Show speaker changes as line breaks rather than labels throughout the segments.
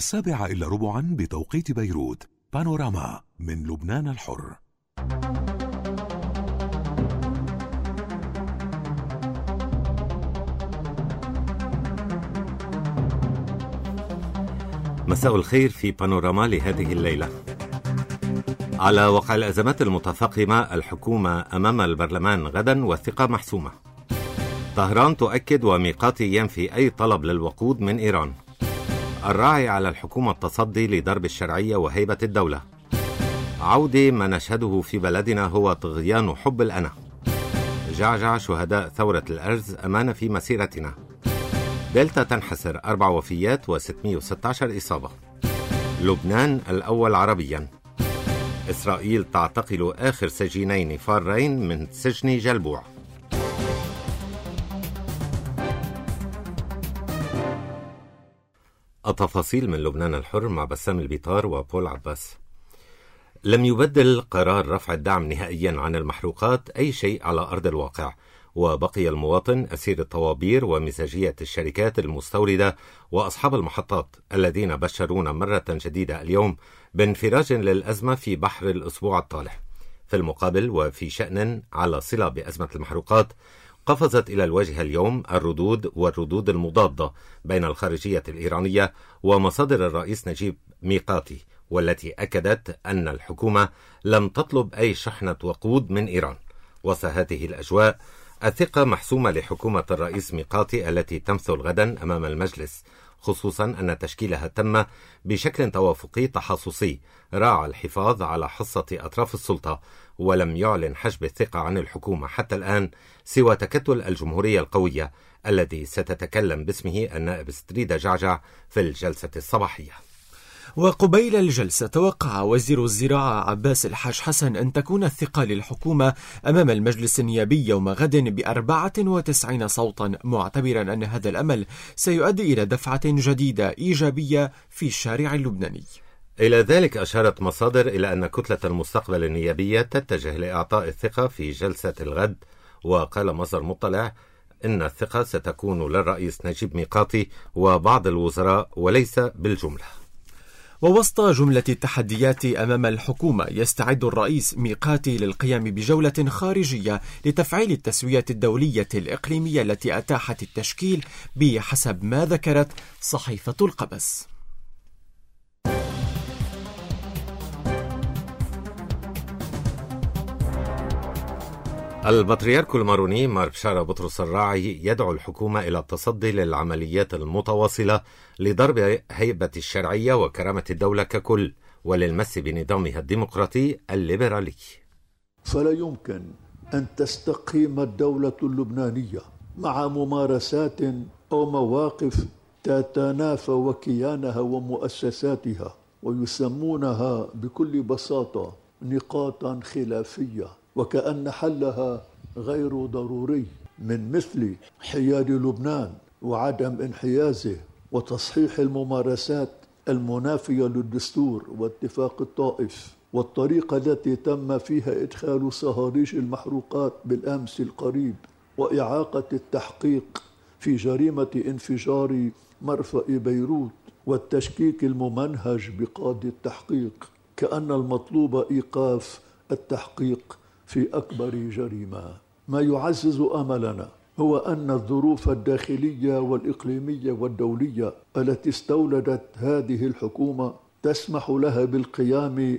7:15 بتوقيت بيروت. بانوراما من لبنان الحر.
مساء الخير في بانوراما لهذه الليلة. على وقع الأزمات المتفاقمة الحكومة أمام البرلمان غدا والثقة محسومة. طهران تؤكد وميقاتي ينفي أي طلب للوقود من إيران. الراعي على الحكومة التصدي لضرب الشرعية وهيبة الدولة. عودة ما نشهده في بلدنا هو طغيان حب الأنا. جعجع شهداء ثورة الأرز أمان في مسيرتنا. دلتا تنحسر 4 وفيات و616 إصابة. لبنان الأول عربيا. إسرائيل تعتقل آخر سجينين فارين من سجن جلبوع. التفاصيل من لبنان الحر مع بسام البيطار وبول عباس. لم يبدل قرار رفع الدعم نهائيا عن المحروقات أي شيء على أرض الواقع، وبقي المواطن أسير الطوابير ومزاجية الشركات المستوردة وأصحاب المحطات الذين بشرونا مرة جديدة اليوم بانفراج للأزمة في بحر الأسبوع الطالع. في المقابل وفي شأن على صلة بأزمة المحروقات، قفزت إلى الوجه اليوم الردود المضادة بين الخارجية الإيرانية ومصادر الرئيس نجيب ميقاتي، والتي أكدت أن الحكومة لم تطلب أي شحنة وقود من إيران. وسط هذه الأجواء، الثقة محسومة لحكومة الرئيس ميقاتي التي تمثل غدا أمام المجلس، خصوصا أن تشكيلها تم بشكل توافقي تحصصي راعى الحفاظ على حصة أطراف السلطة، ولم يعلن حجب الثقة عن الحكومة حتى الآن سوى تكتل الجمهورية القوية الذي ستتكلم باسمه النائب ستريدا جعجع في الجلسة الصباحية.
وقبيل الجلسة توقع وزير الزراعة عباس الحاج حسن أن تكون الثقة للحكومة أمام المجلس النيابي يوم غد ب94 صوتا، معتبرا أن هذا الأمل سيؤدي إلى دفعة جديدة إيجابية في الشارع اللبناني.
إلى ذلك أشارت مصادر إلى أن كتلة المستقبل النيابية تتجه لإعطاء الثقة في جلسة الغد. وقال مصدر مطلع إن الثقة ستكون للرئيس نجيب ميقاتي وبعض الوزراء وليس بالجملة.
ووسط جملة التحديات أمام الحكومة، يستعد الرئيس ميقاتي للقيام بجولة خارجية لتفعيل التسوية الدولية الإقليمية التي أتاحت التشكيل بحسب ما ذكرت صحيفة القبس.
البطريرك الماروني مار بشارة بطرس الراعي يدعو الحكومة إلى التصدي للعمليات المتواصلة لضرب هيبة الشرعية وكرامة الدولة ككل، وللمس بنظامها الديمقراطي الليبرالي.
فلا يمكن أن تستقيم الدولة اللبنانية مع ممارسات أو مواقف تتنافى وكيانها ومؤسساتها، ويسمونها بكل بساطة نقاطا خلافية، وكأن حلها غير ضروري، من مثل حياد لبنان وعدم انحيازه وتصحيح الممارسات المنافية للدستور واتفاق الطائف، والطريقة التي تم فيها إدخال صهاريج المحروقات بالأمس القريب، وإعاقة التحقيق في جريمة انفجار مرفأ بيروت، والتشكيك الممنهج بقاضي التحقيق، كأن المطلوب إيقاف التحقيق في أكبر جريمة. ما يعزز أملنا هو أن الظروف الداخلية والإقليمية والدولية التي استولدت هذه الحكومة تسمح لها بالقيام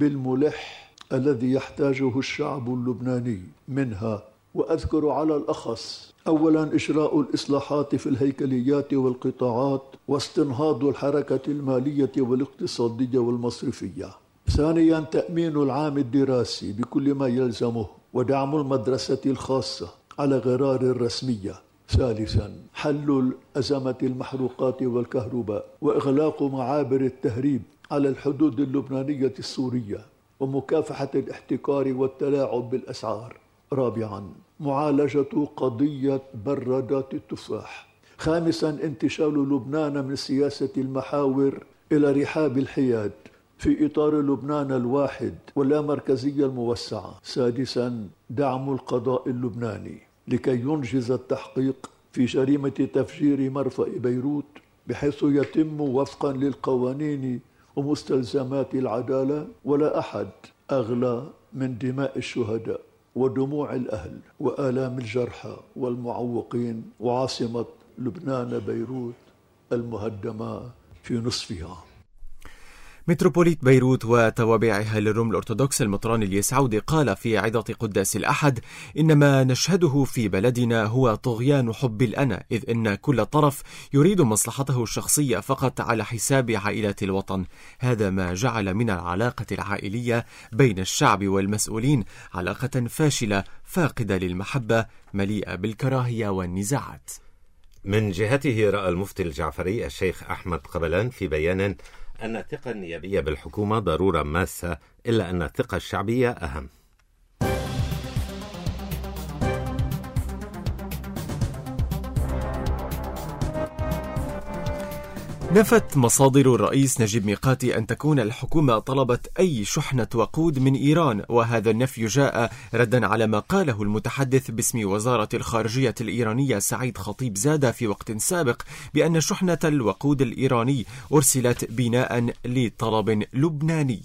بالملح الذي يحتاجه الشعب اللبناني منها، وأذكر على الأخص أولا إجراء الإصلاحات في الهيكليات والقطاعات واستنهاض الحركة المالية والاقتصادية والمصرفية. ثانيا تأمين العام الدراسي بكل ما يلزمه ودعم المدرسة الخاصة على غرار الرسمية. ثالثا حل أزمة المحروقات والكهرباء وإغلاق معابر التهريب على الحدود اللبنانية السورية ومكافحة الاحتكار والتلاعب بالأسعار. رابعا معالجة قضية برادات التفاح. خامسا انتشال لبنان من سياسة المحاور إلى رحاب الحياد في إطار لبنان الواحد واللامركزية الموسعة. سادسا دعم القضاء اللبناني لكي ينجز التحقيق في جريمة تفجير مرفأ بيروت بحيث يتم وفقا للقوانين ومستلزمات العدالة، ولا أحد أغلى من دماء الشهداء ودموع الأهل وآلام الجرحى والمعوقين، وعاصمة لبنان بيروت المهدمة في نصفها.
متروبوليت بيروت وتوابعها للروم الأرثوذكس المطران اليسعودي قال في عظة قداس الأحد: إن ما نشهده في بلدنا هو طغيان حب الأنا، إذ إن كل طرف يريد مصلحته الشخصية فقط على حساب عائلة الوطن. هذا ما جعل من العلاقة العائلية بين الشعب والمسؤولين علاقة فاشلة فاقدة للمحبة، مليئة بالكراهية والنزاعات.
من جهته رأى المفتي الجعفري الشيخ أحمد قبلان في بيان أن الثقة النيابية بالحكومة ضرورة ماسة، إلا أن الثقة الشعبية أهم.
نفت مصادر الرئيس نجيب ميقاتي أن تكون الحكومة طلبت أي شحنة وقود من إيران، وهذا النفي جاء ردا على ما قاله المتحدث باسم وزارة الخارجية الإيرانية سعيد خطيب زادة في وقت سابق بأن شحنة الوقود الإيراني أرسلت بناء لطلب لبناني.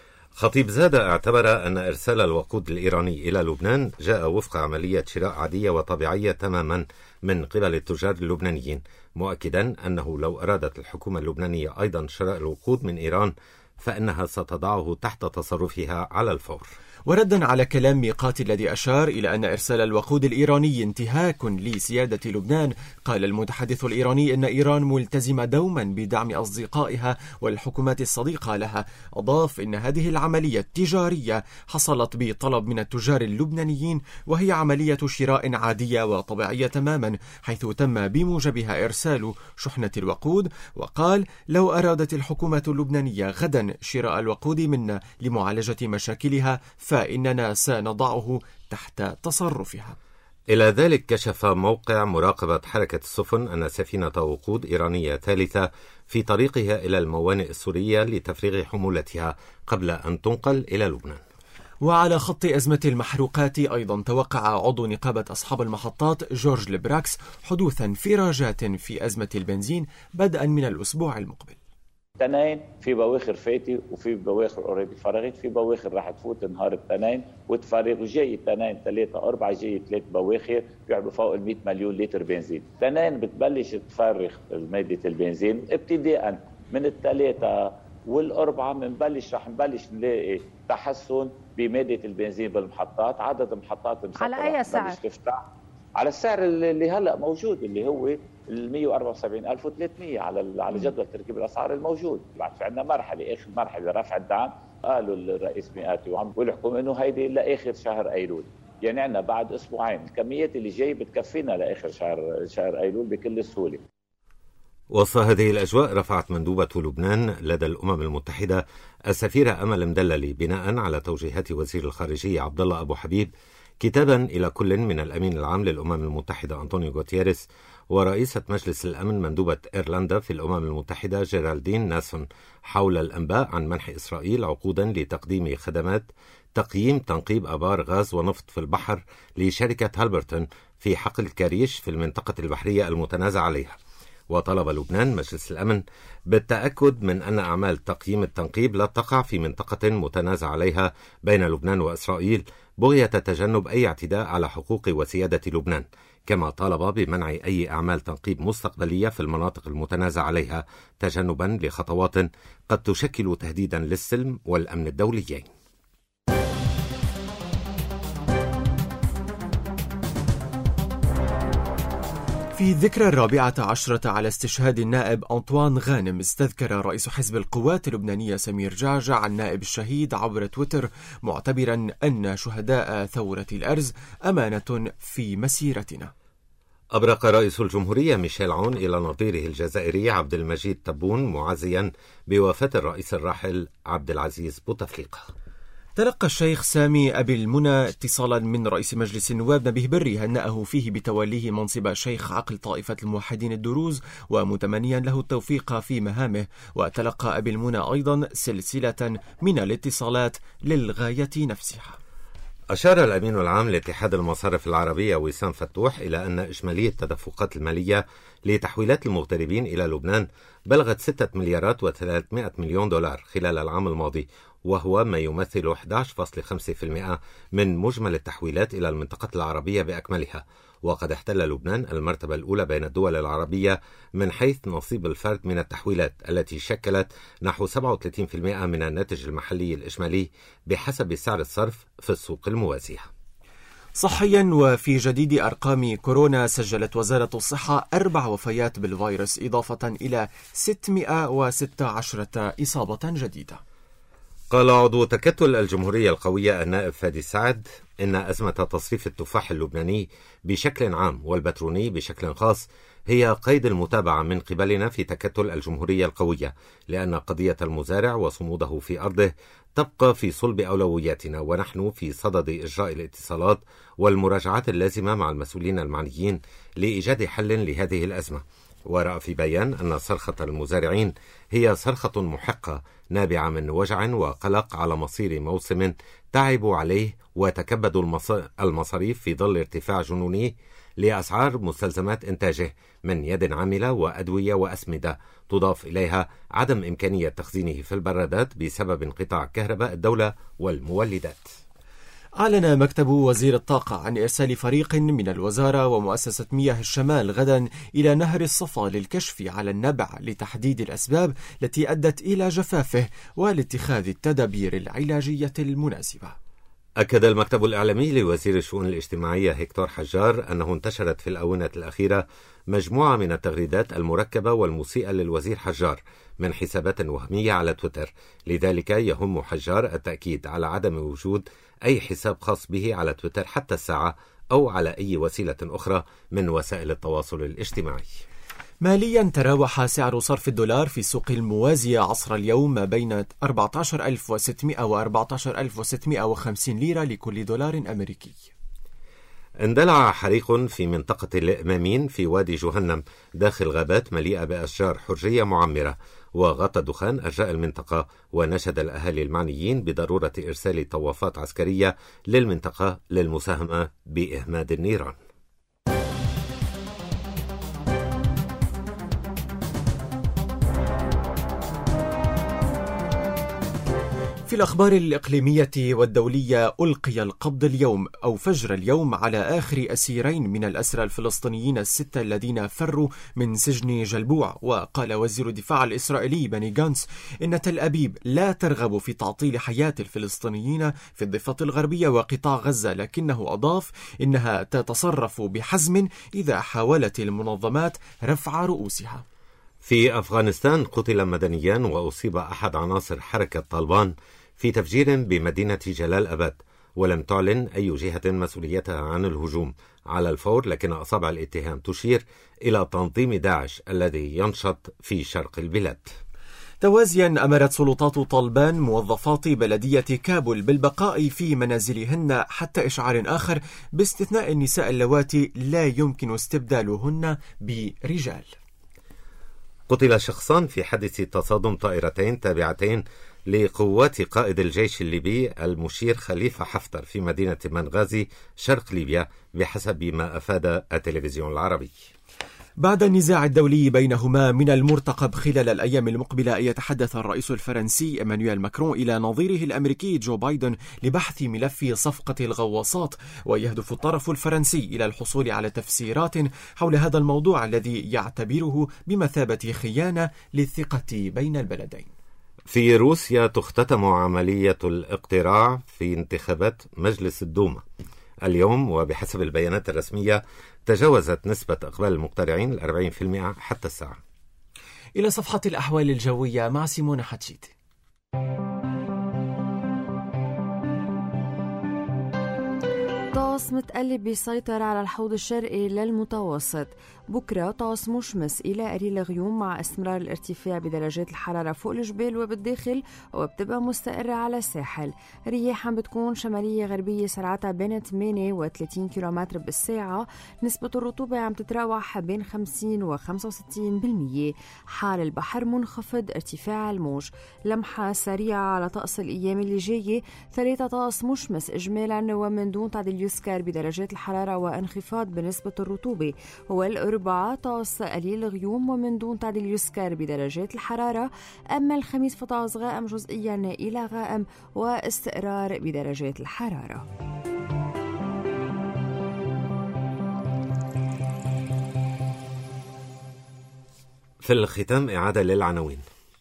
خطيب زادة اعتبر أن إرسال الوقود الإيراني إلى لبنان جاء وفق عملية شراء عادية وطبيعية تماما من قبل التجار اللبنانيين، مؤكدا أنه لو أرادت الحكومة اللبنانية أيضا شراء الوقود من إيران فإنها ستضعه تحت تصرفها على الفور.
وردا على كلام ميقاتي الذي أشار إلى أن إرسال الوقود الإيراني انتهاك لسيادة لبنان، قال المتحدث الإيراني إن إيران ملتزمة دوما بدعم أصدقائها والحكومات الصديقة لها. أضاف إن هذه العملية التجارية حصلت بطلب من التجار اللبنانيين، وهي عملية شراء عادية وطبيعية تماما، حيث تم بموجبها إرسال شحنة الوقود. وقال: لو أرادت الحكومة اللبنانية غدا شراء الوقود منا لمعالجة مشاكلها فإننا سنضعه تحت تصرفها.
إلى ذلك كشف موقع مراقبة حركة السفن أن سفينة وقود إيرانية ثالثة في طريقها إلى الموانئ السورية لتفريغ حمولتها قبل أن تنقل إلى لبنان.
وعلى خط أزمة المحروقات أيضا توقع عضو نقابة أصحاب المحطات جورج لبراكس حدوث انفراجات في أزمة البنزين بدءا من الأسبوع المقبل.
تنين في بواخر فاتي وفي بواخر اوريدي فرغت، في بواخر راح تفوت نهار التنين وتفرغ، وجاي تنين 3-4 جاي 3 بواخر بيعملوا فوق ال 100 مليون لتر بنزين. تنين بتبلش تفرغ مادة البنزين ابتداء من 3 وال4 راح نبلش نلاقي تحسن بمادة البنزين بالمحطات. عدد المحطات
على أي سعر؟
تفتح على السعر اللي هلا موجود، اللي هو ال 174,300 على جدول تركيب الاسعار الموجود. بعد في عندنا مرحله، اخر مرحله رفع الدعم، قالوا الرئيس ميقاتي وعم والحكومه انه هيدي لاخر شهر ايلول، يعني عندنا بعد اسبوعين. الكميات اللي جاي بتكفينا لاخر شهر ايلول بكل سهوله.
وسط هذه الأجواء رفعت مندوبة لبنان لدى الأمم المتحدة السفيرة أمل مدللي بناء على توجيهات وزير الخارجية عبد الله أبو حبيب كتابا إلى كل من الأمين العام للأمم المتحدة أنطونيو غوتيريس ورئيسة مجلس الأمن مندوبة إيرلندا في الأمم المتحدة جيرالدين ناسون حول الأنباء عن منح إسرائيل عقودا لتقديم خدمات تقييم تنقيب آبار غاز ونفط في البحر لشركة هالبرتون في حقل كاريش في المنطقة البحرية المتنازع عليها. وطلب لبنان مجلس الأمن بالتأكد من أن أعمال تقييم التنقيب لا تقع في منطقة متنازع عليها بين لبنان وإسرائيل بغية تجنب أي اعتداء على حقوق وسيادة لبنان، كما طالب بمنع أي أعمال تنقيب مستقبلية في المناطق المتنازع عليها تجنبا لخطوات قد تشكل تهديدا للسلم والأمن الدوليين.
في الذكرى 14 على استشهاد النائب أنطوان غانم، استذكر رئيس حزب القوات اللبنانية سمير جعجع النائب الشهيد عبر تويتر، معتبرا أن شهداء ثورة الأرز أمانة في مسيرتنا.
أبرق رئيس الجمهورية ميشيل عون إلى نظيره الجزائري عبد المجيد تبون معزيا بوفاة الرئيس الراحل عبد العزيز بوتفليقة.
تلقى الشيخ سامي أبي المنى اتصالا من رئيس مجلس النواب نبيه بري هنأه فيه بتوليه منصب شيخ عقل طائفة الموحدين الدروز ومتمنيا له التوفيق في مهامه. وتلقى أبي المنى أيضا سلسلة من الاتصالات للغاية نفسها.
أشار الأمين العام لاتحاد المصارف العربية وسام فتوح إلى أن إجمالية التدفقات المالية لتحويلات المغتربين إلى لبنان بلغت 6 مليارات و300 مليون دولار خلال العام الماضي، وهو ما يمثل 11.5% من مجمل التحويلات إلى المنطقة العربية بأكملها. وقد احتل لبنان المرتبة الأولى بين الدول العربية من حيث نصيب الفرد من التحويلات التي شكلت نحو 37% من الناتج المحلي الإجمالي بحسب سعر الصرف في السوق الموازية.
صحيا، وفي جديد أرقام كورونا سجلت وزارة الصحة 4 وفيات بالفيروس إضافة إلى 616 إصابة جديدة.
قال عضو تكتل الجمهورية القوية النائب فادي سعد إن أزمة تصريف التفاح اللبناني بشكل عام والبتروني بشكل خاص هي قيد المتابعة من قبلنا في تكتل الجمهورية القوية، لأن قضية المزارع وصموده في أرضه تبقى في صلب أولوياتنا، ونحن في صدد إجراء الاتصالات والمراجعات اللازمة مع المسؤولين المعنيين لإيجاد حل لهذه الأزمة. ورأى في بيان أن صرخة المزارعين هي صرخة محقة نابعة من وجع وقلق على مصير موسم تعبوا عليه وتكبدوا المصاريف في ظل ارتفاع جنوني لأسعار مستلزمات إنتاجه من يد عاملة وأدوية وأسمدة، تضاف إليها عدم إمكانية تخزينه في البرادات بسبب انقطاع كهرباء الدولة والمولدات.
أعلن مكتب وزير الطاقة عن إرسال فريق من الوزارة ومؤسسة مياه الشمال غدا إلى نهر الصفا للكشف على النبع لتحديد الأسباب التي أدت إلى جفافه ولاتخاذ التدابير العلاجية المناسبة.
أكد المكتب الإعلامي لوزير الشؤون الاجتماعية هيكتور حجار أنه انتشرت في الآونة الأخيرة مجموعة من التغريدات المركبة والمسيئة للوزير حجار من حسابات وهمية على تويتر، لذلك يهم حجار التأكيد على عدم وجود أي حساب خاص به على تويتر حتى الساعة أو على أي وسيلة أخرى من وسائل التواصل الاجتماعي.
ماليا، تراوح سعر صرف الدولار في السوق الموازية عصر اليوم بين 14,600 و 14,650 ليرة لكل دولار أمريكي.
اندلع حريق في منطقة الإمامين في وادي جهنم داخل غابات مليئة بأشجار حجرية معمرة، وغطى دخان أرجاء المنطقة، ونشد الأهالي المعنيين بضرورة إرسال طوافات عسكرية للمنطقة للمساهمة بإهماد النيران.
في الأخبار الإقليمية والدولية، ألقي القبض اليوم أو فجر اليوم على آخر أسيرين من الأسرى الفلسطينيين الستة الذين فروا من سجن جلبوع. وقال وزير الدفاع الإسرائيلي بني غانتس إن تل أبيب لا ترغب في تعطيل حياة الفلسطينيين في الضفة الغربية وقطاع غزة، لكنه أضاف إنها تتصرف بحزم إذا حاولت المنظمات رفع رؤوسها.
في أفغانستان قتل مدنيان وأصيب أحد عناصر حركة طالبان في تفجير بمدينة جلال أباد، ولم تعلن أي جهة مسؤوليتها عن الهجوم على الفور، لكن أصابع الاتهام تشير إلى تنظيم داعش الذي ينشط في شرق البلاد.
توازيا، أمرت سلطات طالبان موظفات بلدية كابول بالبقاء في منازلهن حتى إشعار آخر، باستثناء النساء اللواتي لا يمكن استبدالهن برجال.
قتل شخصان في حادث تصادم طائرتين تابعتين لقوات قائد الجيش الليبي المشير خليفة حفتر في مدينة منغازي شرق ليبيا، بحسب ما أفاد التلفزيون العربي.
بعد النزاع الدولي بينهما، من المرتقب خلال الأيام المقبلة أن يتحدث الرئيس الفرنسي إيمانويل ماكرون إلى نظيره الأمريكي جو بايدن لبحث ملف صفقة الغواصات، ويهدف الطرف الفرنسي إلى الحصول على تفسيرات حول هذا الموضوع الذي يعتبره بمثابة خيانة للثقة بين البلدين.
في روسيا تختتم عملية الاقتراع في انتخابات مجلس الدوما اليوم، وبحسب البيانات الرسمية تجاوزت نسبة إقبال المقترعين 40% حتى الساعة.
إلى صفحة الأحوال الجوية مع سيمونة حتشيتي.
طقس متقلب بيسيطر على الحوض الشرقي للمتوسط. بكرة طقس مشمس إلى قليل غيوم مع استمرار الارتفاع بدرجات الحرارة فوق الجبال وبالداخل، وبتبقى مستقرة على الساحل. رياح عم بتكون شمالية غربية سرعتها بين 8 و 30 كيلومتر بالساعة. نسبة الرطوبة عم تتراوح بين 50 و 65%. حال البحر منخفض، ارتفاع الموج. لمحة سريعة على طقس الأيام اللي جاية. 3 طقس مشمس إجمالا ومن دون تعديل يذكر بدرجات الحرارة وانخفاض بنسبة الرطوبة. والأربعاء طقس قليل غيوم ومن دون تعديل يذكر بدرجات الحرارة. أما الخميس فطقس غائم جزئيا إلى غائم واستقرار بدرجات الحرارة.
في الختام إعادة للعناوين.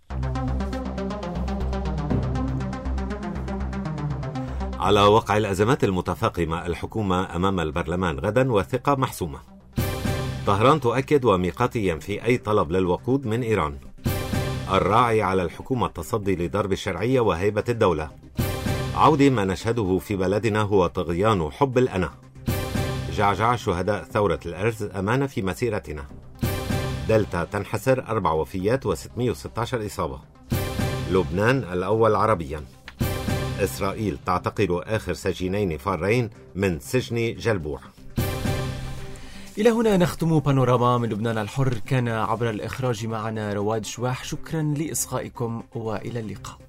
على وقع الأزمات المتفاقمة الحكومة أمام البرلمان غدا والثقة محسومة. طهران تؤكد وميقاتي ينفي أي طلب للوقود من إيران. الراعي على الحكومة التصدي لضرب الشرعية وهيبة الدولة. عودة ما نشهده في بلدنا هو طغيان حب الأنا. جعجع شهداء ثورة الأرز أمانة في مسيرتنا. دلتا تنحسر 4 وفيات و616 إصابة. لبنان الأول عربيا. إسرائيل تعتقل آخر سجينين فارين من سجن جلبوع.
إلى هنا نختم بانوراما من لبنان الحر. كان عبر الإخراج معنا رواد شواح. شكرا لإصغائكم وإلى اللقاء.